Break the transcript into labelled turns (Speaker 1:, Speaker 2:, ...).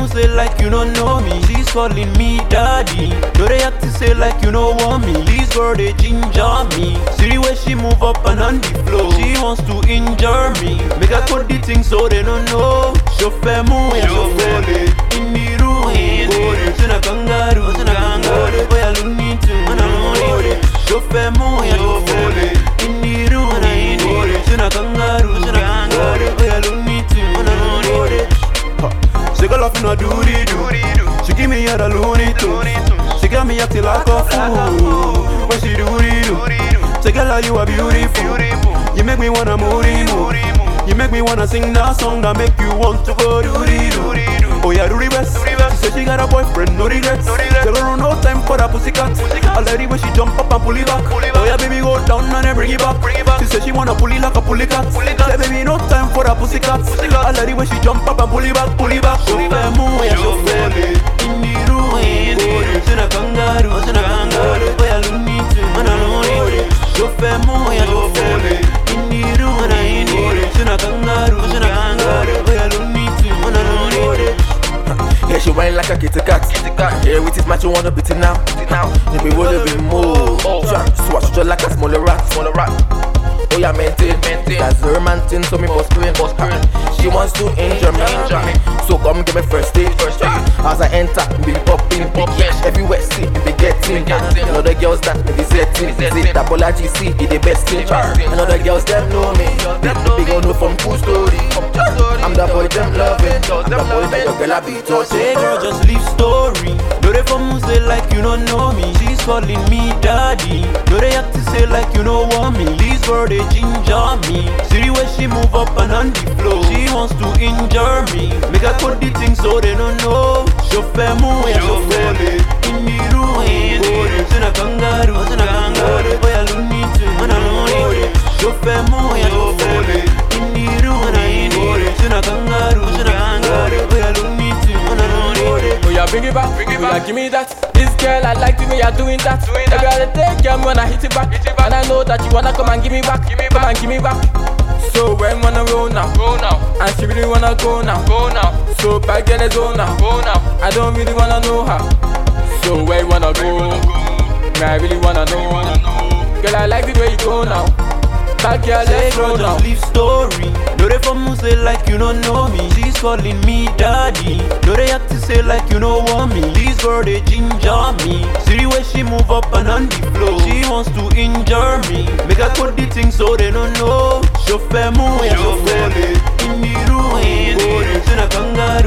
Speaker 1: say like you don't know me. She's calling me daddy. No they act to say like you don't want me. This girl they ginger me. See the way she move up and on the floor. She wants to injure me. Make her cut the thing so they don't know. Chauffeur mou ya chauffeur in the room. C'est na kangaroo, c'est na kangaroo. Boy I look need to, man I'm on it. Chauffeur mou ya chauffeur in the room. C'est na kangaroo, c'est na kangaroo. Boy I look need to, man I'm on it. She got love in a doody-doo. She give me a loony too. She got me acting like a fool when she doody-doo. Say girl, you are beautiful. You make me wanna move. You make me wanna sing that song that make you want to go doody-doo. Oh yeah, do the best. She said she got a boyfriend, no regrets. Tell her no time for that pussycat. I like it when she jump up and pull it back. Oh yeah, baby, go down and then bring it back. She said she wanna pull it like a pulley cat. Say baby, no time for that pussycat. I like it when she jump up and pull it back. Chauffeur mou ya chauffeur in the room. C'est na kangaroo, c'est na kangaroo. Boy I look need to, man I know it. Chauffeur mou ya chauffeur in the room. C'est na kangaroo, c'est na kangaroo. Boy I look need to, man I know it.
Speaker 2: Yeah, she whine like a kitty cat. Yeah, with his match you wanna beat it now. Maybe would be more. Swatch just like a smaller rat. Oh yeah, maintain. That's her man thing, so me boss screen. She wants to injure me. So come give me first date. As I enter, be popping. Everywhere see, be getting. You know the girls that be setting. See that Bola GC, be the best thing. I know the girls them know me. They gon' know from cool story. I'm the boy them loving. I'm the boy that your girl I be touching.
Speaker 1: Say girl, just leave story. No they from say like you don't know me. She's calling me daddy. No they act to say like you don't want me. These girl they ginger me. See the way she move up and on the floor. She wants to injure me. Make her cut the thing so they don't know. Chauffeur mou ya chauffeur in the room. C'est na kangaroo, c'est na kangaroo. Boy I look need to, man I know it. Chauffeur mou ya chauffeur in the room. C'est na kangaroo, c'est na kangaroo. Boy I look need to, man I know it.
Speaker 3: Oh yeah, bring it back. Yeah, give me that. This girl, I like the way you're doing that. Baby, I'll take you when I hit it back. And I know that you wanna come and give me back. Come and give me back. So when wanna roll now, and she really wanna go now. So back girl, let's go now. I don't really wanna know her. So where you wanna go? Me, I really wanna know. Girl, I like the way you go now. Back girl, let's go now.
Speaker 1: Just leave story. No they from say like you don't know me. She's calling me daddy. No they act to say like you don't want me. These girl they ginger me. See the way she move up and on the floor. She wants to injure me. Make her cut the thing so they don't know. Chauffeur mou ya chauffeur in the room. C'est na kangaroo.